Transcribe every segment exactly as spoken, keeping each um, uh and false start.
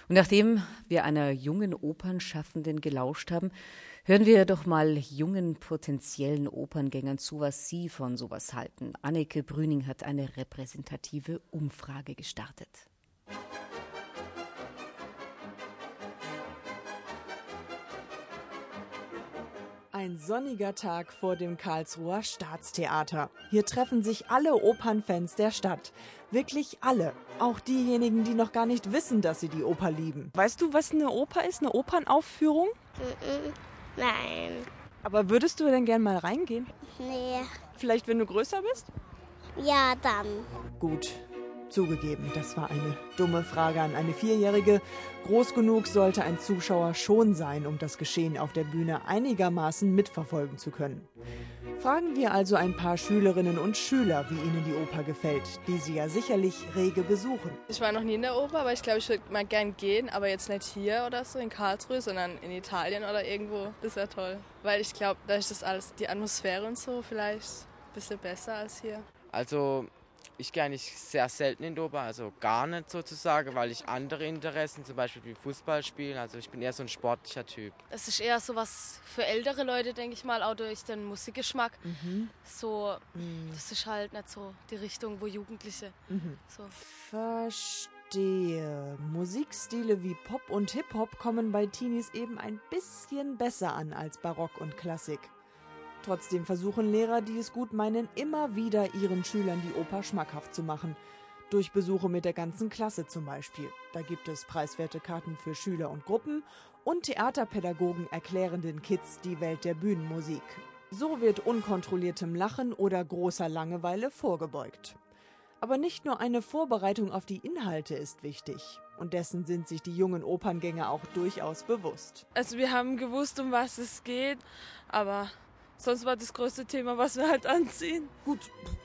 Und nachdem wir einer jungen Opernschaffenden gelauscht haben, hören wir doch mal jungen potenziellen Operngängern zu, was sie von sowas halten. Anneke Brüning hat eine repräsentative Umfrage gestartet. Ein sonniger Tag vor dem Karlsruher Staatstheater. Hier treffen sich alle Opernfans der Stadt. Wirklich alle. Auch diejenigen, die noch gar nicht wissen, dass sie die Oper lieben. Weißt du, was eine Oper ist? Eine Opernaufführung? Nein. Aber würdest du denn gern mal reingehen? Nee. Vielleicht, wenn du größer bist? Ja, dann. Gut. Zugegeben, das war eine dumme Frage an eine Vierjährige. Groß genug sollte ein Zuschauer schon sein, um das Geschehen auf der Bühne einigermaßen mitverfolgen zu können. Fragen wir also ein paar Schülerinnen und Schüler, wie ihnen die Oper gefällt, die sie ja sicherlich rege besuchen. Ich war noch nie in der Oper, aber ich glaube, ich würde mal gern gehen, aber jetzt nicht hier oder so in Karlsruhe, sondern in Italien oder irgendwo. Das wäre toll, weil ich glaube, da ist das alles, die Atmosphäre und so vielleicht ein bisschen besser als hier. Also ich gehe eigentlich sehr selten in die Oper, also gar nicht sozusagen, weil ich andere Interessen, zum Beispiel wie Fußball spielen, also ich bin eher so ein sportlicher Typ. Es ist eher so was für ältere Leute, denke ich mal, auch durch den Musikgeschmack. Mhm. So, mhm. Das ist halt nicht so die Richtung, wo Jugendliche mhm. so. Verstehe. Musikstile wie Pop und Hip-Hop kommen bei Teenies eben ein bisschen besser an als Barock und Klassik. Trotzdem versuchen Lehrer, die es gut meinen, immer wieder ihren Schülern die Oper schmackhaft zu machen. Durch Besuche mit der ganzen Klasse zum Beispiel. Da gibt es preiswerte Karten für Schüler und Gruppen und Theaterpädagogen erklären den Kids die Welt der Bühnenmusik. So wird unkontrolliertem Lachen oder großer Langeweile vorgebeugt. Aber nicht nur eine Vorbereitung auf die Inhalte ist wichtig. Und dessen sind sich die jungen Operngänger auch durchaus bewusst. Also wir haben gewusst, um was es geht, aber sonst war das größte Thema, was wir halt anziehen. Gut,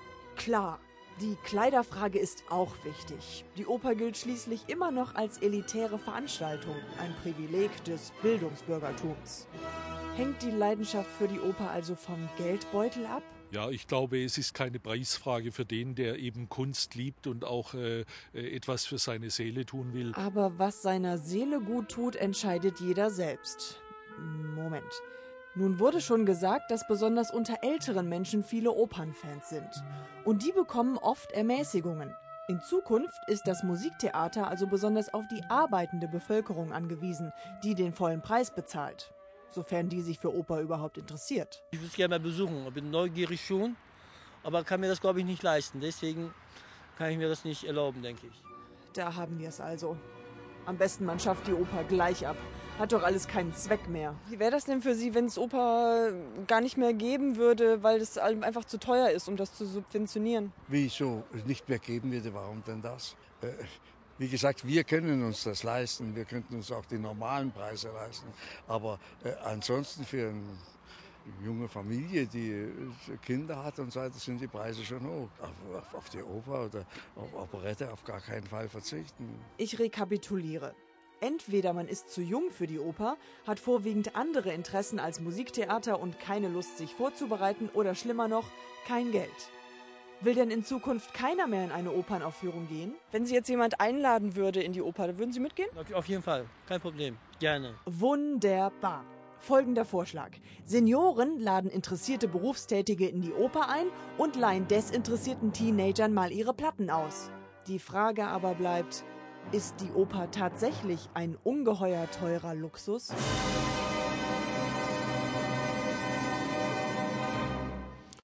klar. Die Kleiderfrage ist auch wichtig. Die Oper gilt schließlich immer noch als elitäre Veranstaltung, ein Privileg des Bildungsbürgertums. Hängt die Leidenschaft für die Oper also vom Geldbeutel ab? Ja, ich glaube, es ist keine Preisfrage für den, der eben Kunst liebt und auch äh, etwas für seine Seele tun will. Aber was seiner Seele gut tut, entscheidet jeder selbst. Moment. Nun wurde schon gesagt, dass besonders unter älteren Menschen viele Opernfans sind. Und die bekommen oft Ermäßigungen. In Zukunft ist das Musiktheater also besonders auf die arbeitende Bevölkerung angewiesen, die den vollen Preis bezahlt. Sofern die sich für Oper überhaupt interessiert. Ich würde es gerne mal besuchen. Ich bin neugierig schon, aber kann mir das, glaube ich, nicht leisten. Deswegen kann ich mir das nicht erlauben, denke ich. Da haben wir es also. Am besten, man schafft die Oper gleich ab. Hat doch alles keinen Zweck mehr. Wie wäre das denn für Sie, wenn es Oper gar nicht mehr geben würde, weil es einfach zu teuer ist, um das zu subventionieren? Wieso nicht mehr geben würde, warum denn das? Äh, wie gesagt, wir können uns das leisten. Wir könnten uns auch die normalen Preise leisten. Aber äh, ansonsten für eine junge Familie, die Kinder hat und so weiter, sind die Preise schon hoch. Auf, auf die Oper oder auf Operette auf gar keinen Fall verzichten. Ich rekapituliere. Entweder man ist zu jung für die Oper, hat vorwiegend andere Interessen als Musiktheater und keine Lust, sich vorzubereiten, oder schlimmer noch, kein Geld. Will denn in Zukunft keiner mehr in eine Opernaufführung gehen? Wenn Sie jetzt jemand einladen würde in die Oper, würden Sie mitgehen? Auf jeden Fall, kein Problem, gerne. Wunderbar. Folgender Vorschlag. Senioren laden interessierte Berufstätige in die Oper ein und leihen desinteressierten Teenagern mal ihre Platten aus. Die Frage aber bleibt: Ist die Oper tatsächlich ein ungeheuer teurer Luxus?